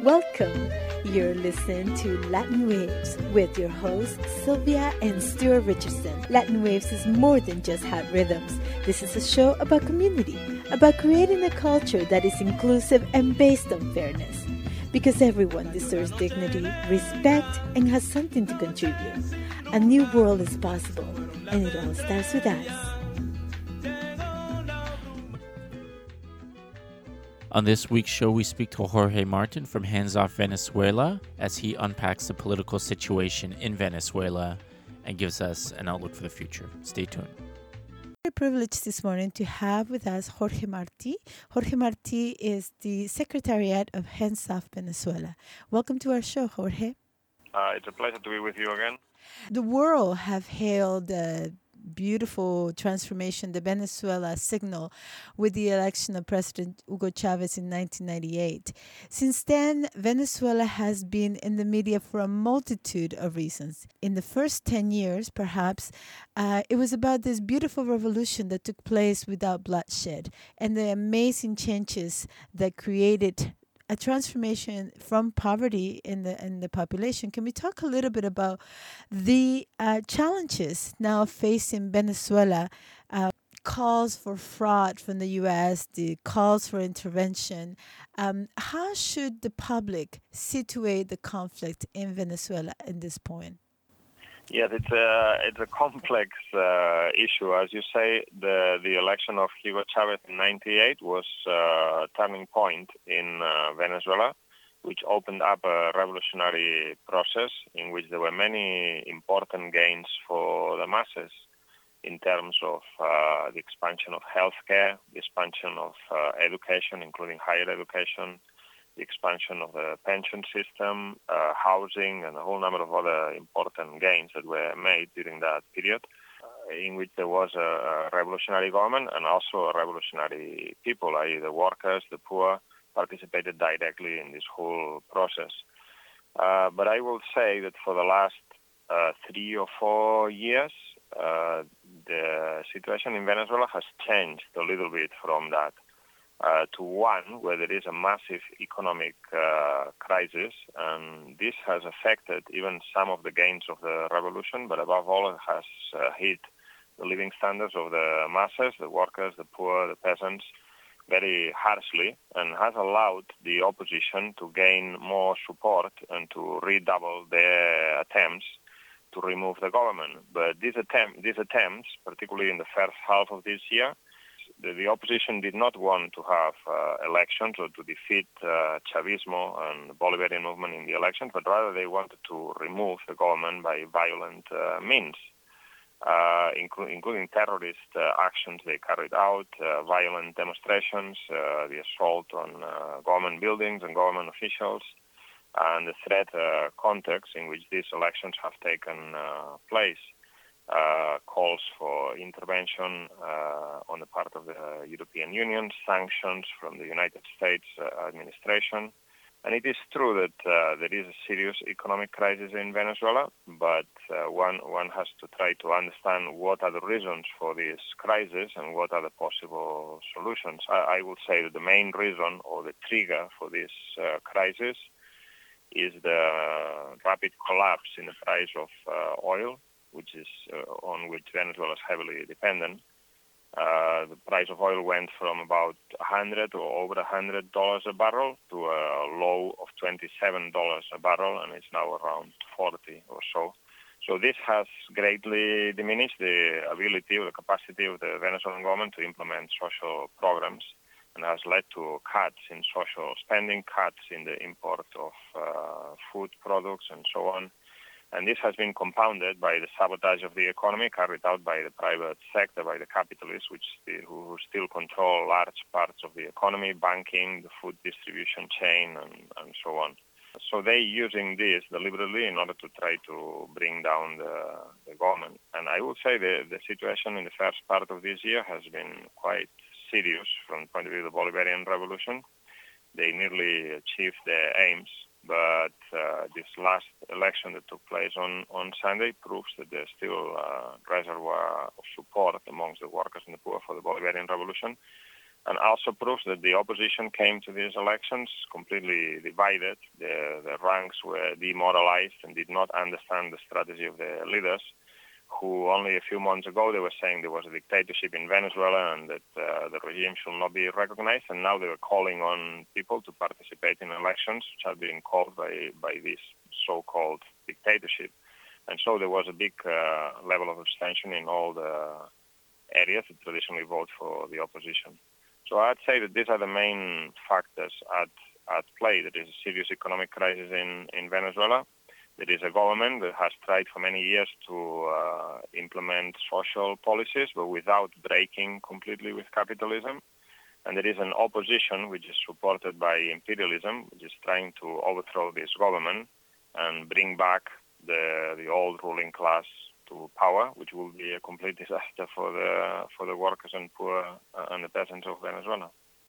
Welcome. You're listening to Latin Waves with your hosts Sylvia and Stuart Richardson. Latin Waves is more than just hot rhythms. This is a show about community, about creating a culture that is inclusive and based on fairness. Because everyone deserves dignity, respect, and has something to contribute. A new world is possible, and it all starts with us. On this week's show, we speak to Jorge Martin from Hands Off Venezuela as he unpacks the political situation in Venezuela and gives us an outlook for the future. Stay tuned. We're privileged this morning to have with us Jorge Marti. Jorge Marti is the Secretariat of Hands Off Venezuela. Welcome to our show, Jorge. It's a pleasure to be with you again. The world have hailed the beautiful transformation, the Venezuela signal, with the election of President Hugo Chavez in 1998. Since then, Venezuela has been in the media for a multitude of reasons. In the first 10 years, perhaps, it was about this beautiful revolution that took place without bloodshed and the amazing changes that created a transformation from poverty in the population. Can we talk a little bit about the challenges now facing Venezuela? Calls for fraud from the U.S., the calls for intervention. How should the public situate the conflict in Venezuela at this point? Yes, it's a complex issue. As you say, the election of Hugo Chavez in 1998 was a turning point in Venezuela, which opened up a revolutionary process in which there were many important gains for the masses in terms of the expansion of healthcare, the expansion of education, including higher education, the expansion of the pension system, housing, and a whole number of other important gains that were made during that period, in which there was a revolutionary government and also a revolutionary people, i.e. the workers, the poor, participated directly in this whole process. But I will say that for the last 3 or 4 years, the situation in Venezuela has changed a little bit from that. To one where there is a massive economic crisis, and this has affected even some of the gains of the revolution, but above all it has hit the living standards of the masses, the workers, the poor, the peasants, very harshly, and has allowed the opposition to gain more support and to redouble their attempts to remove the government. But these attempts, particularly in the first half of this year, the opposition did not want to have elections or to defeat Chavismo and the Bolivarian movement in the elections, but rather they wanted to remove the government by violent means, including terrorist actions they carried out, violent demonstrations, the assault on government buildings and government officials, and the threat context in which these elections have taken place. Calls for intervention on the part of the European Union, sanctions from the United States administration. And it is true that there is a serious economic crisis in Venezuela, but one has to try to understand what are the reasons for this crisis and what are the possible solutions. I would say that the main reason or the trigger for this crisis is the rapid collapse in the price of oil, which is on which Venezuela is heavily dependent. The price of oil went from about $100 or over $100 a barrel to a low of $27 a barrel, and it's now around 40 or so. So this has greatly diminished the ability or the capacity of the Venezuelan government to implement social programs, and has led to cuts in social spending, cuts in the import of food products, and so on. And this has been compounded by the sabotage of the economy carried out by the private sector, by the capitalists, who still control large parts of the economy, banking, the food distribution chain, and so on. So they're using this deliberately in order to try to bring down the government. And I would say the situation in the first part of this year has been quite serious from the point of view of the Bolivarian Revolution. They nearly achieved their aims. But this last election that took place on Sunday proves that there's still a reservoir of support amongst the workers and the poor for the Bolivarian Revolution. and also proves that the opposition came to these elections completely divided. The ranks were demoralized and did not understand the strategy of the leaders, who only a few months ago they were saying there was a dictatorship in Venezuela and that the regime should not be recognized, and now they were calling on people to participate in elections which are being called by this so-called dictatorship. And so there was a big level of abstention in all the areas that traditionally vote for the opposition. So I'd say that these are the main factors at play. There is a serious economic crisis in Venezuela. There is a government that has tried for many years to implement social policies, but without breaking completely with capitalism. And there is an opposition which is supported by imperialism, which is trying to overthrow this government and bring back the old ruling class to power, which will be a complete disaster for the workers and poor and the peasants of Venezuela.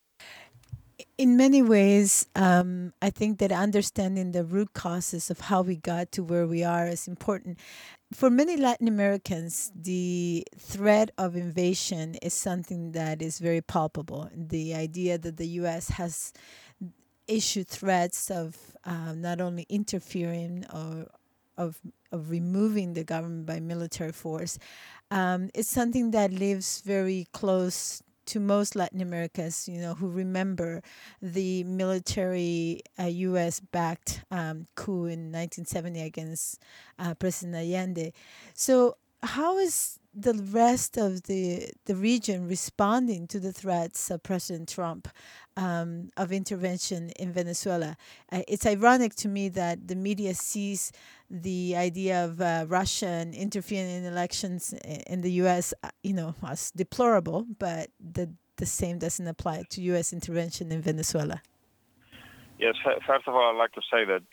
In many ways, I think that understanding the root causes of how we got to where we are is important. For many Latin Americans, the threat of invasion is something that is very palpable. The idea that the U.S. has issued threats of not only interfering or of removing the government by military force, it's something that lives very close to most Latin Americans, who remember the military U.S.-backed coup in 1970 against President Allende. So how is the rest of the region responding to the threats of President Trump of intervention in Venezuela? It's ironic to me that the media sees the idea of Russia interfering in elections in the U.S., as deplorable, but the same doesn't apply to U.S. intervention in Venezuela. Yes, first of all, I'd like to say that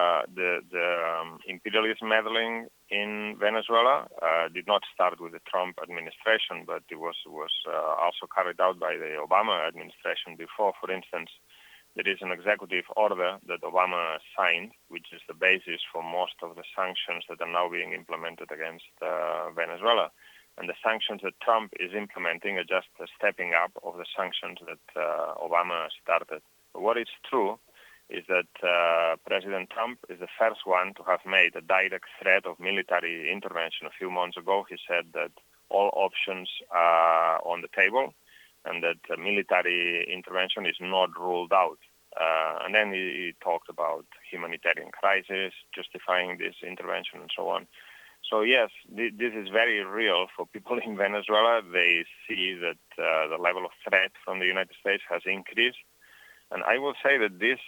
the imperialist meddling in Venezuela did not start with the Trump administration, but it was also carried out by the Obama administration before. For instance, there is an executive order that Obama signed, which is the basis for most of the sanctions that are now being implemented against Venezuela. And the sanctions that Trump is implementing are just a stepping up of the sanctions that Obama started. But what is true is that President Trump is the first one to have made a direct threat of military intervention. A few months ago, he said that all options are on the table and that military intervention is not ruled out. And then he talked about humanitarian crisis, justifying this intervention and so on. So yes, this is very real for people in Venezuela. They see that the level of threat from the United States has increased. And I will say that this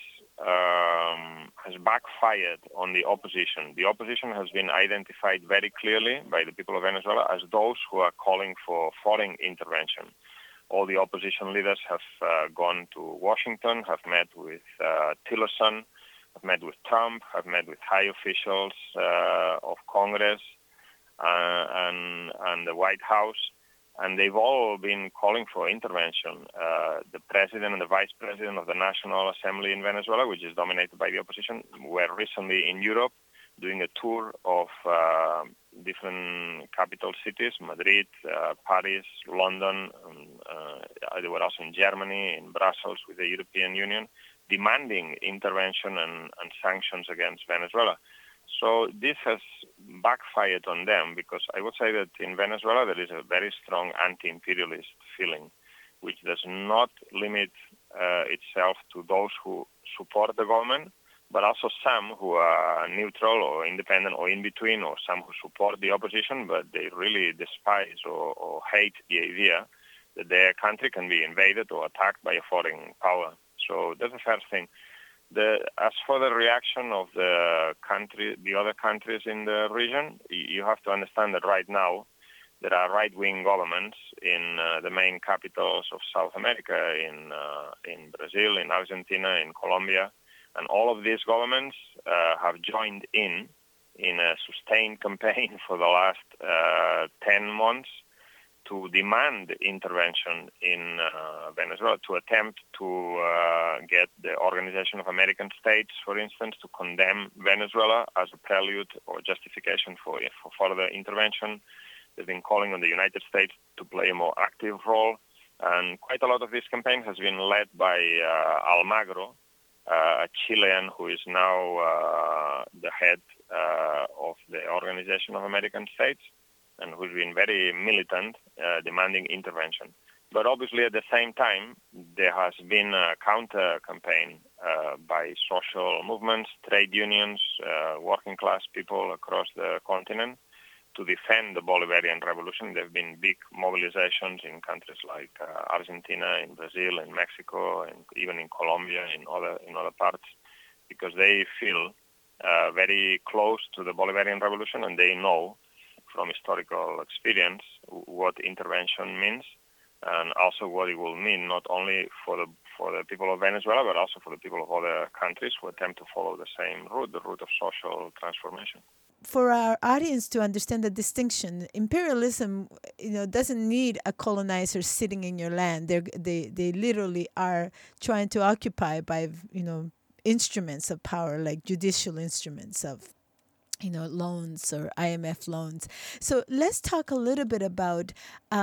has backfired on the opposition. The opposition has been identified very clearly by the people of Venezuela as those who are calling for foreign intervention. All the opposition leaders have gone to Washington, have met with Tillerson, have met with Trump, have met with high officials of Congress and the White House, and they've all been calling for intervention. The president and the vice president of the National Assembly in Venezuela, which is dominated by the opposition, were recently in Europe doing a tour of different capital cities, Madrid, Paris, London. They were also in Germany, in Brussels with the European Union, demanding intervention and sanctions against Venezuela. So this has backfired on them because I would say that in Venezuela there is a very strong anti-imperialist feeling, which does not limit itself to those who support the government, but also some who are neutral or independent or in between, or some who support the opposition, but they really despise or hate the idea that their country can be invaded or attacked by a foreign power. So that's the first thing. As for the reaction of the other countries in the region, you have to understand that right now there are right-wing governments in the main capitals of South America, in Brazil, in Argentina, in Colombia, and all of these governments have joined in a sustained campaign for the last 10 months to demand intervention in Venezuela, to attempt to get the Organization of American States, for instance, to condemn Venezuela as a prelude or justification for further intervention. They've been calling on the United States to play a more active role. And quite a lot of this campaign has been led by Almagro, a Chilean who is now the head of the Organization of American States, and who's been very militant, demanding intervention. But obviously, at the same time, there has been a counter-campaign by social movements, trade unions, working-class people across the continent to defend the Bolivarian revolution. There have been big mobilizations in countries like Argentina, in Brazil, in Mexico, and even in Colombia, in other parts, because they feel very close to the Bolivarian revolution, and they know from historical experience what intervention means, and also what it will mean not only for the people of Venezuela, but also for the people of other countries who attempt to follow the same route, the route of social transformation. For our audience to understand the distinction, imperialism, doesn't need a colonizer sitting in your land. They literally are trying to occupy by, instruments of power, like judicial instruments of, loans or IMF loans. So let's talk a little bit about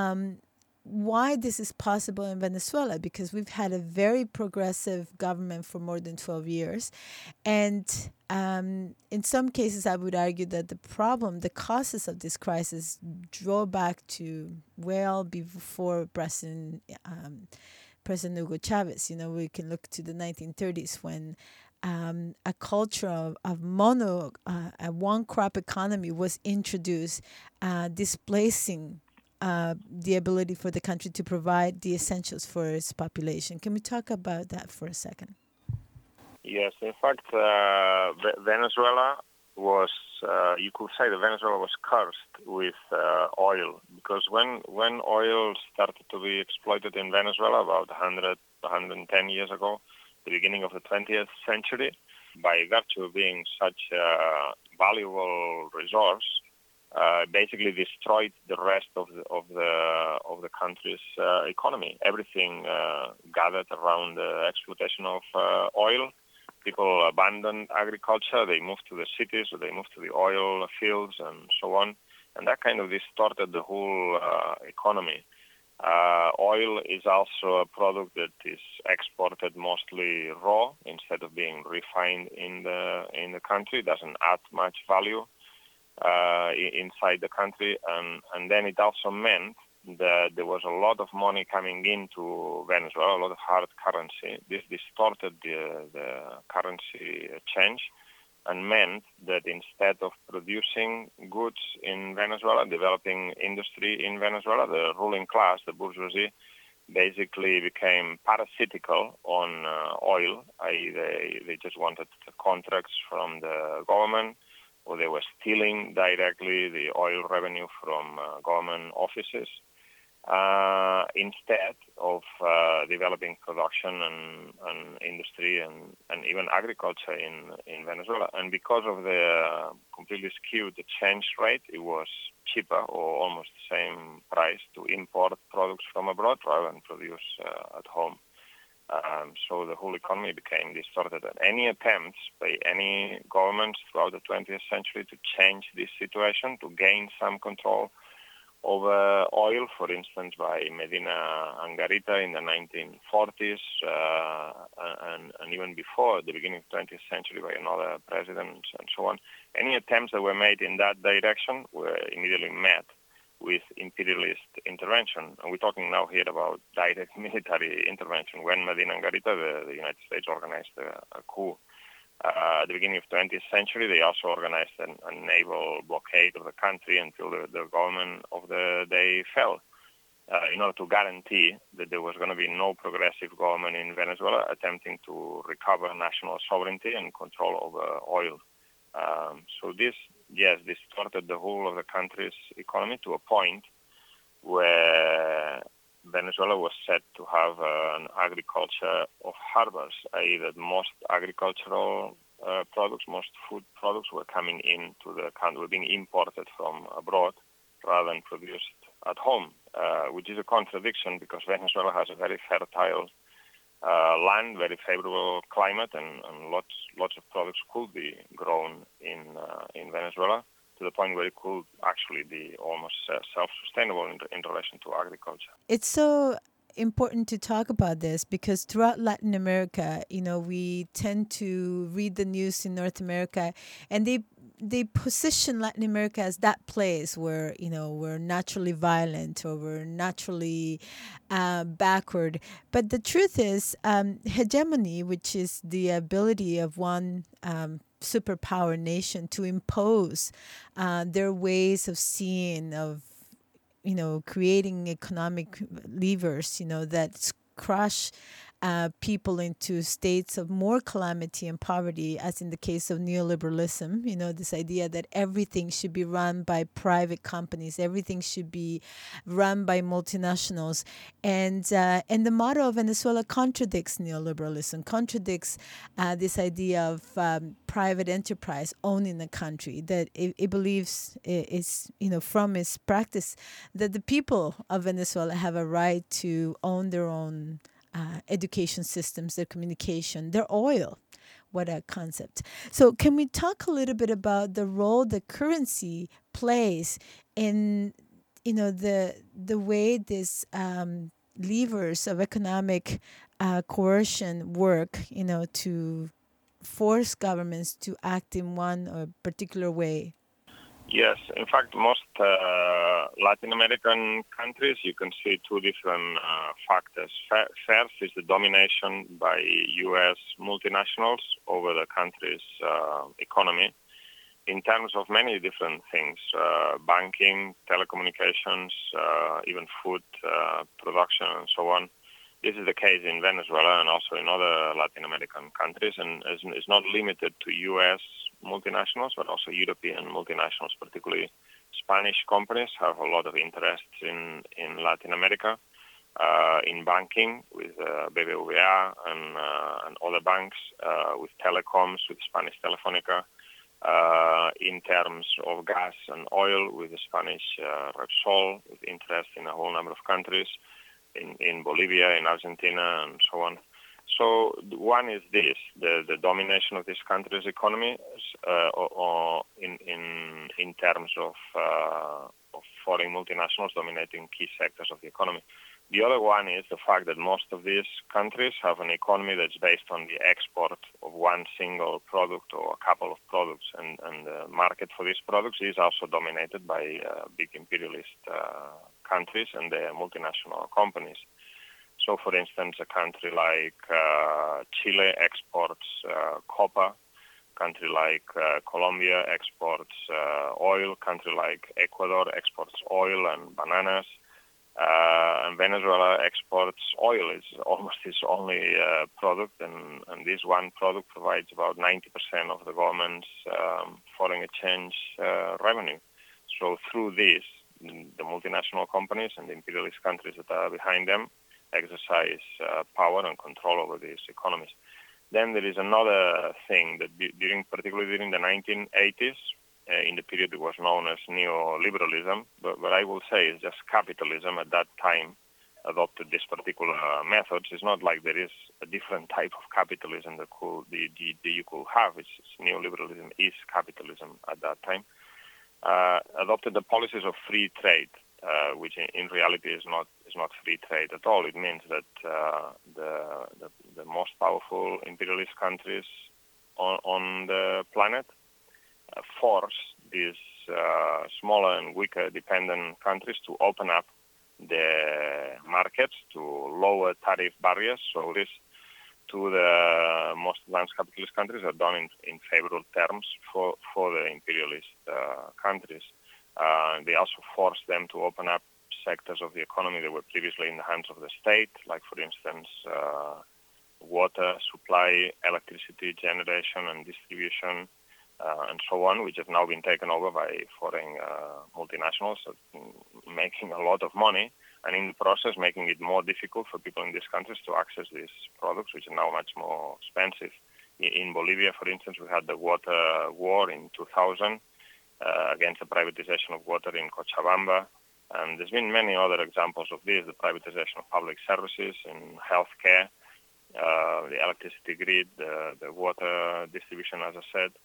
why this is possible in Venezuela, because we've had a very progressive government for more than 12 years. And in some cases, I would argue that the causes of this crisis draw back to well before President Hugo Chavez. We can look to the 1930s when a culture of a one-crop economy was introduced, displacing the ability for the country to provide the essentials for its population. Can we talk about that for a second? Yes, in fact, Venezuela was, you could say that Venezuela was cursed with oil, because when oil started to be exploited in Venezuela about 110 years ago, the beginning of the 20th century, by virtue of being such a valuable resource, basically destroyed the rest of the country's economy. Everything gathered around the exploitation of oil. People abandoned agriculture. They moved to the cities, or they moved to the oil fields, and so on. And that kind of distorted the whole economy. Oil is also a product that is exported mostly raw instead of being refined in the country. It doesn't add much value inside the country, and then it also meant that there was a lot of money coming into Venezuela, a lot of hard currency. This distorted the currency change, and meant that instead of producing goods in Venezuela, developing industry in Venezuela, the ruling class, the bourgeoisie, basically became parasitical on oil, i.e. they just wanted the contracts from the government, or they were stealing directly the oil revenue from government offices, instead of developing production and industry and even agriculture in Venezuela. And because of the completely skewed exchange rate, it was cheaper, or almost the same price, to import products from abroad rather than produce at home. So the whole economy became distorted. And any attempts by any governments throughout the 20th century to change this situation, to gain some control over oil, for instance, by Medina Angarita in the 1940s, and even before, at the beginning of the 20th century, by another president, and so on. Any attempts that were made in that direction were immediately met with imperialist intervention. And we're talking now here about direct military intervention. When Medina Angarita, the United States organized a coup. At the beginning of the 20th century, they also organized a naval blockade of the country until the government of the day fell, in order to guarantee that there was going to be no progressive government in Venezuela attempting to recover national sovereignty and control over oil. So this, distorted the whole of the country's economy to a point where Venezuela was said to have an agriculture of harbors, i.e. that most agricultural products, most food products were coming into the country, were being imported from abroad rather than produced at home, which is a contradiction because Venezuela has a very fertile land, very favorable climate, and lots of products could be grown in Venezuela, to the point where it could actually be almost self-sustainable in relation to agriculture. It's so important to talk about this because throughout Latin America, we tend to read the news in North America, and they position Latin America as that place where we're naturally violent or we're naturally backward. But the truth is, hegemony, which is the ability of one superpower nation to impose their ways of seeing, of creating economic levers, that crush people into states of more calamity and poverty, as in the case of neoliberalism, this idea that everything should be run by private companies, everything should be run by multinationals. And the model of Venezuela contradicts neoliberalism, contradicts this idea of private enterprise owning the country, that it believes is, from its practice, that the people of Venezuela have a right to own their own education systems, their communication, their oil. What a concept. So can we talk a little bit about the role the currency plays in, the way this levers of economic coercion work, to force governments to act in one or particular way? Yes, in fact, most Latin American countries, you can see two different factors. First is the domination by U.S. multinationals over the country's economy in terms of many different things, banking, telecommunications, even food production, and so on. This is the case in Venezuela and also in other Latin American countries, and is not limited to U.S. multinationals, but also European multinationals, particularly Spanish companies, have a lot of interest in Latin America, in banking with BBVA and other banks, with telecoms, with Spanish Telefónica, in terms of gas and oil with the Spanish Repsol, with interest in a whole number of countries, in Bolivia, in Argentina, and so on. So one is this, the domination of this country's economy or in terms of foreign multinationals dominating key sectors of the economy. The other one is the fact that most of these countries have an economy that's based on the export of one single product or a couple of products, and the market for these products is also dominated by big imperialist countries and their multinational companies. So, for instance, a country like Chile exports copper, a country like Colombia exports oil, a country like Ecuador exports oil and bananas, and Venezuela exports oil. It's almost its only product, and this one product provides about 90% of the government's foreign exchange revenue. So through this, the multinational companies and the imperialist countries that are behind them exercise power and control over these economies. Then there is another thing that particularly during the 1980s, in the period that was known as neoliberalism, but I will say it's just capitalism at that time adopted this particular methods. It's not like there is a different type of capitalism that you could have. It's neoliberalism is capitalism at that time. Adopted the policies of free trade, which in reality is not free trade at all. It means that the most powerful imperialist countries on the planet force these smaller and weaker dependent countries to open up the markets to lower tariff barriers. So this to the most advanced capitalist countries are done in favorable terms for the imperialist countries. They also force them to open up sectors of the economy that were previously in the hands of the state, like, for instance, water supply, electricity generation and distribution, and so on, which have now been taken over by foreign multinationals, making a lot of money, and in the process making it more difficult for people in these countries to access these products, which are now much more expensive. In Bolivia, for instance, we had the water war in 2000 against the privatization of water in Cochabamba, and there's been many other examples of this, the privatization of public services in healthcare, the electricity grid, the water distribution, as I said.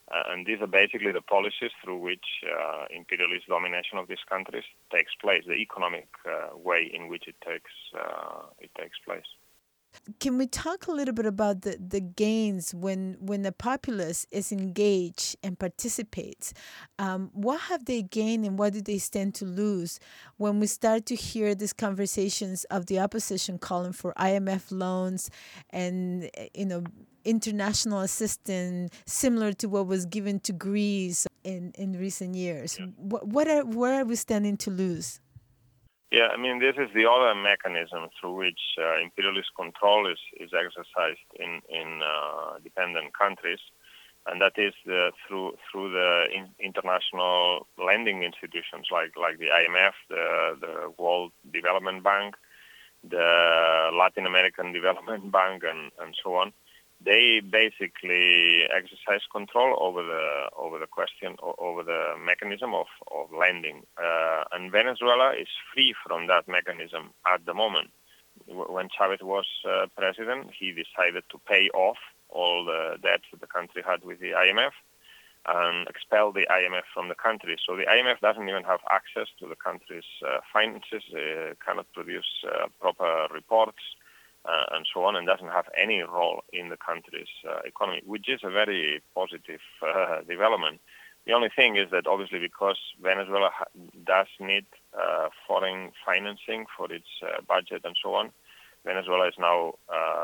And these are basically the policies through which imperialist domination of these countries takes place, the economic way in which it takes place. Can we talk a little bit about the gains when the populace is engaged and participates? What have they gained and what do they stand to lose when we start to hear these conversations of the opposition calling for IMF loans and international assistance similar to what was given to Greece in recent years? Yeah. Where are we standing to lose? Yeah, I mean, this is the other mechanism through which imperialist control is exercised in dependent countries, and that is through the international lending institutions like the IMF, the World Development Bank, the Latin American Development Bank, and so on. They basically exercise control over the question, over the mechanism of lending. And Venezuela is free from that mechanism at the moment. When Chavez was president, he decided to pay off all the debts that the country had with the IMF and expel the IMF from the country. So the IMF doesn't even have access to the country's finances, cannot produce proper reports, and so on, and doesn't have any role in the country's economy, which is a very positive development. The only thing is that obviously because Venezuela does need foreign financing for its budget and so on, Venezuela is now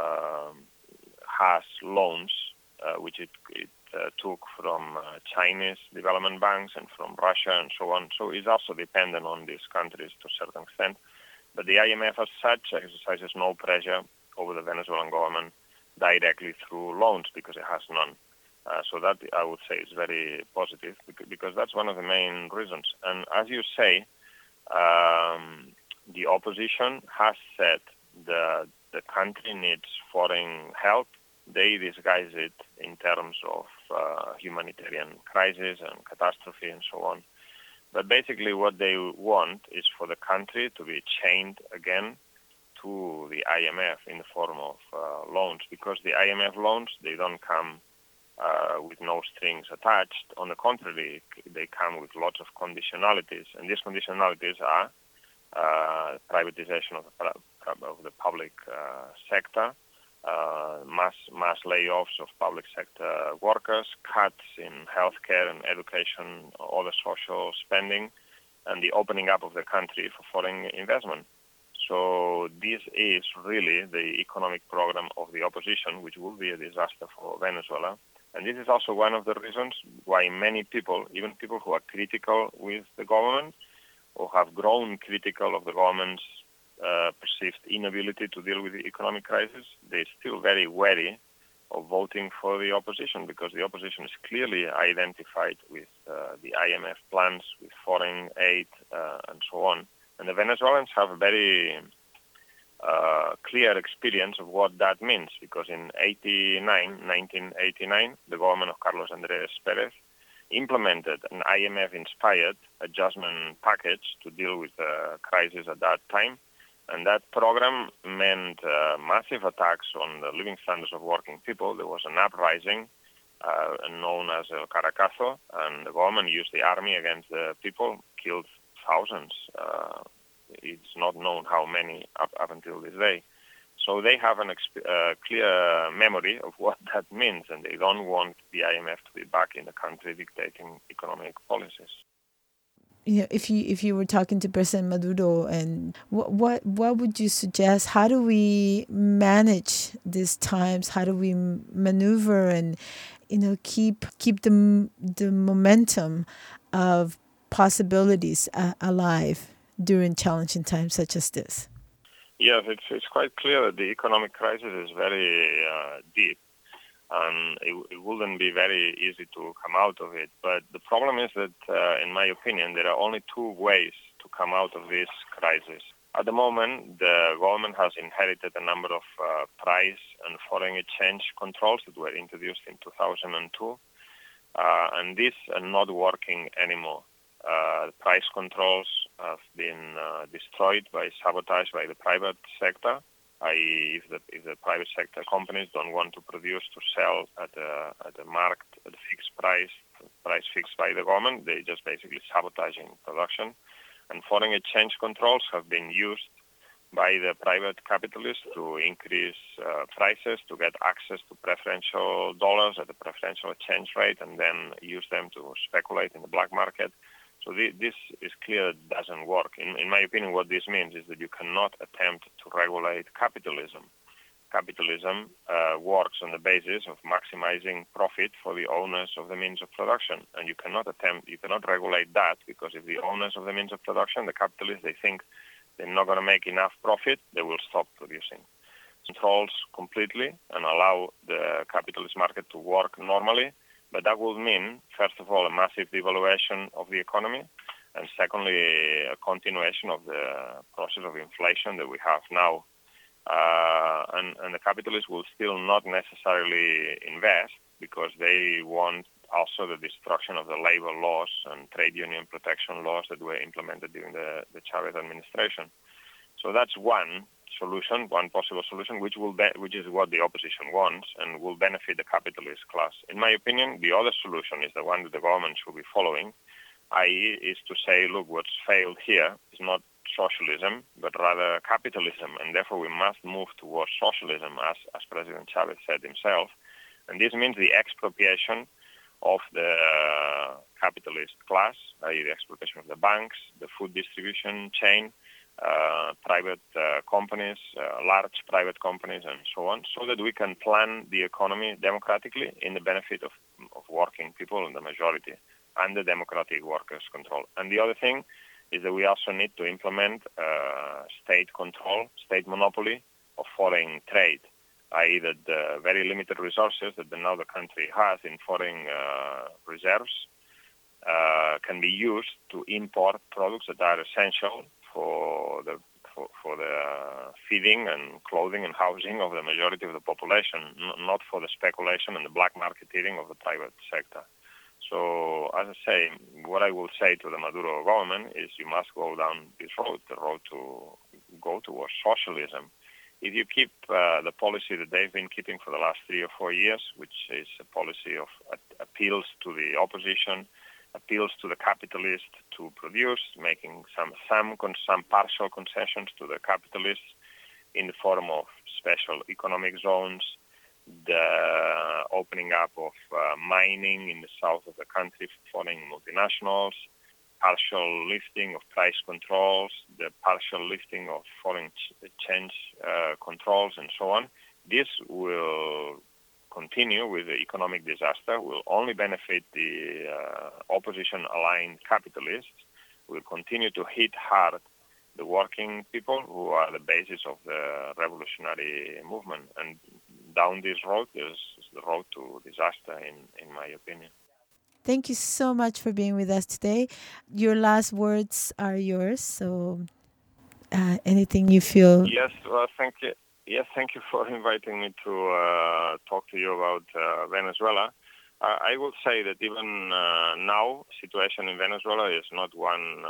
has loans which it took from Chinese development banks and from Russia and so on. So it's also dependent on these countries to a certain extent. But the IMF as such exercises no pressure over the Venezuelan government directly through loans because it has none. So that, I would say, is very positive because that's one of the main reasons. And as you say, the opposition has said the country needs foreign help. They disguise it in terms of humanitarian crisis and catastrophe and so on. But basically what they want is for the country to be chained again to the IMF in the form of loans, because the IMF loans, they don't come with no strings attached. On the contrary, they come with lots of conditionalities, and these conditionalities are privatization of the public sector, mass layoffs of public sector workers, cuts in healthcare and education, other social spending, and the opening up of the country for foreign investment. So this is really the economic program of the opposition, which will be a disaster for Venezuela. And this is also one of the reasons why many people, even people who are critical with the government or have grown critical of the government's perceived inability to deal with the economic crisis, they're still very wary of voting for the opposition because the opposition is clearly identified with the IMF plans, with foreign aid, and so on. And the Venezuelans have a very clear experience of what that means because in 1989, the government of Carlos Andrés Pérez implemented an IMF-inspired adjustment package to deal with the crisis at that time. And that program meant massive attacks on the living standards of working people. There was an uprising known as El Caracazo, and the government used the army against the people, killed thousands. It's not known how many up until this day. So they have a clear memory of what that means, and they don't want the IMF to be back in the country dictating economic policies. You know, if you were talking to President Maduro, and what would you suggest? How do we manage these times? How do we maneuver and keep the momentum of possibilities alive during challenging times such as this? Yes, it's quite clear that the economic crisis is very deep. And it wouldn't be very easy to come out of it. But the problem is that, in my opinion, there are only two ways to come out of this crisis. At the moment, the government has inherited a number of price and foreign exchange controls that were introduced in 2002, and these are not working anymore. Price controls have been destroyed by sabotage by the private sector, i.e., if the private sector companies don't want to produce to sell at a marked at a fixed price fixed by the government, they just basically sabotaging production. And foreign exchange controls have been used by the private capitalists to increase prices, to get access to preferential dollars at a preferential exchange rate, and then use them to speculate in the black market. So this is clear it doesn't work. In my opinion, what this means is that you cannot attempt to regulate capitalism. Capitalism works on the basis of maximizing profit for the owners of the means of production, and you cannot regulate that, because if the owners of the means of production, the capitalists, they think they're not going to make enough profit, they will stop producing. Controls completely and allow the capitalist market to work normally, but that will mean, first of all, a massive devaluation of the economy, and secondly, a continuation of the process of inflation that we have now. And the capitalists will still not necessarily invest, because they want also the destruction of the labor laws and trade union protection laws that were implemented during the Chavez administration. So that's one solution, one possible solution, which is what the opposition wants and will benefit the capitalist class. In my opinion, the other solution is the one that the government should be following, i.e., is to say, look, what's failed here is not socialism, but rather capitalism, and therefore we must move towards socialism, as President Chavez said himself. And this means the expropriation of the capitalist class, i.e. the expropriation of the banks, the food distribution chain, private companies, large private companies, and so on, so that we can plan the economy democratically in the benefit of working people and the majority, and the democratic workers' control. And the other thing is that we also need to implement state control, state monopoly of foreign trade, i.e. that the very limited resources that now the country has in foreign reserves can be used to import products that are essential for the feeding and clothing and housing of the majority of the population, not for the speculation and the black marketing of the private sector. So, as I say, what I will say to the Maduro government is you must go down this road, the road to go towards socialism. If you keep the policy that they've been keeping for the last 3 or 4 years, which is a policy of appeals to the opposition, appeals to the capitalist to produce, making some partial concessions to the capitalists in the form of special economic zones, the opening up of mining in the south of the country for foreign multinationals, partial lifting of price controls, the partial lifting of foreign exchange controls, and so on. This will continue with the economic disaster, will only benefit the opposition-aligned capitalists, will continue to hit hard the working people who are the basis of the revolutionary movement. And down this road is the road to disaster, in my opinion. Thank you so much for being with us today. Your last words are yours, so anything you feel... Yes, thank you. Yes, thank you for inviting me to talk to you about Venezuela. I will say that even now, situation in Venezuela is not one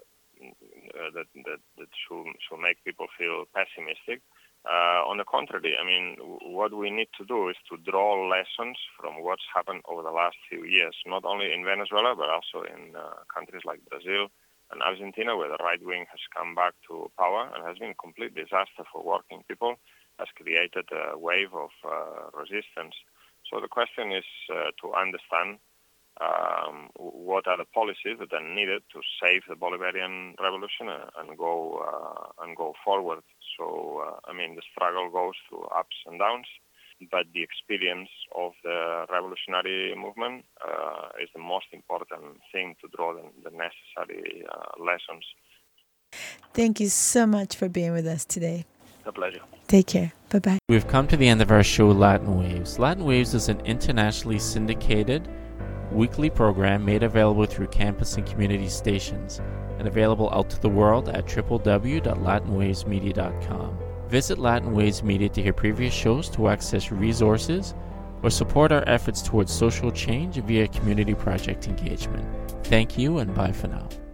that should make people feel pessimistic. On the contrary, I mean, what we need to do is to draw lessons from what's happened over the last few years, not only in Venezuela, but also in countries like Brazil and Argentina, where the right wing has come back to power and has been a complete disaster for working people, has created a wave of resistance. So the question is to understand what are the policies that are needed to save the Bolivarian revolution and go forward. So, I mean, the struggle goes through ups and downs, but the experience of the revolutionary movement is the most important thing to draw the necessary lessons. Thank you so much for being with us today. A pleasure. Take care. Bye-bye. We've come to the end of our show, Latin Waves. Latin Waves is an internationally syndicated weekly program made available through campus and community stations and available out to the world at www.latinwavesmedia.com. Visit Latin Waves Media to hear previous shows, to access resources, or support our efforts towards social change via community project engagement. Thank you and bye for now.